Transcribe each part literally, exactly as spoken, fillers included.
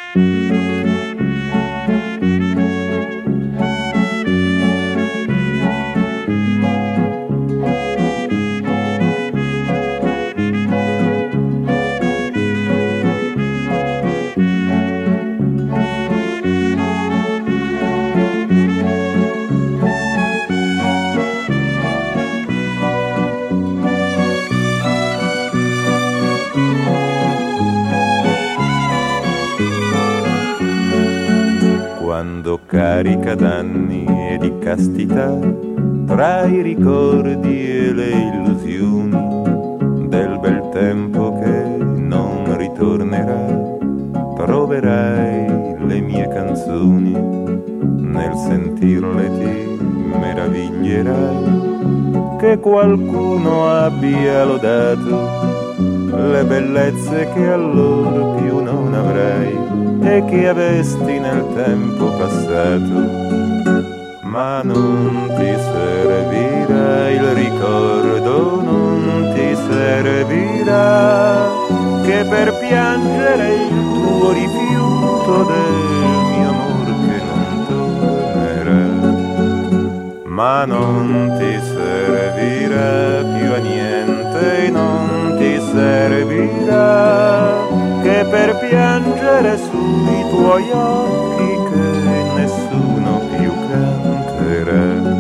Quando carica d'anni e di castità, tra i ricordi e le illusioni del bel tempo che non ritornerà, troverai le mie canzoni, nel sentirle ti meraviglierai che qualcuno abbia lodato le bellezze che allora più non avrai e che avesti nel tempo passato. Ma non ti servirà il ricordo, non ti servirà che per piangere il tuo rifiuto del mio amor che non tornerà. Ma non ti servirà più a niente, non ti servirà che per piangere sui tuoi occhi che nessuno più canterà.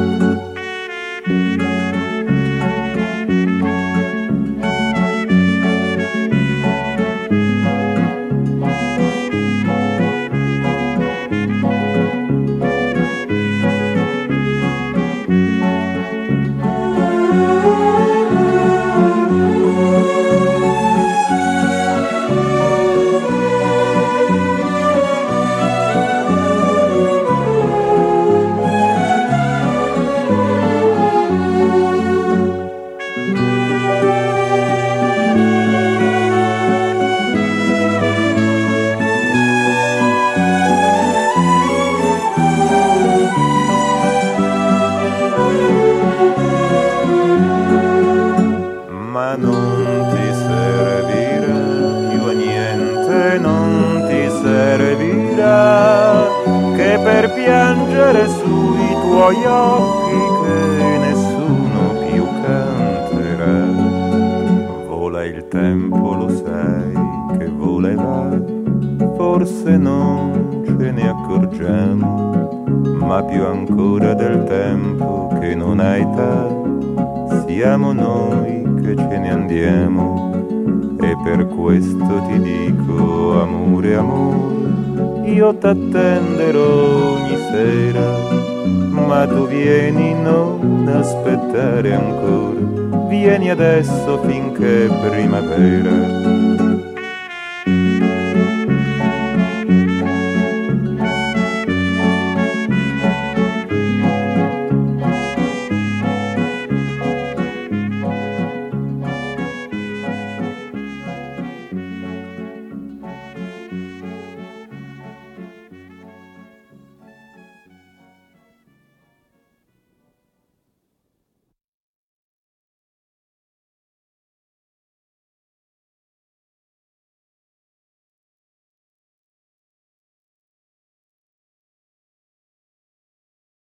Ma non ti servirà più a niente, non ti servirà che per piangere sui tuoi occhi che nessuno più canterà. Vola il tempo, lo sai che vola e va, forse non ce ne accorgiamo, ma più ancora del tempo che non ha età, siamo noi che ce ne andiamo. E per questo ti dico, amore, amore, io t'attenderò ogni sera, ma tu vieni, non aspettare ancora, vieni adesso finché è primavera.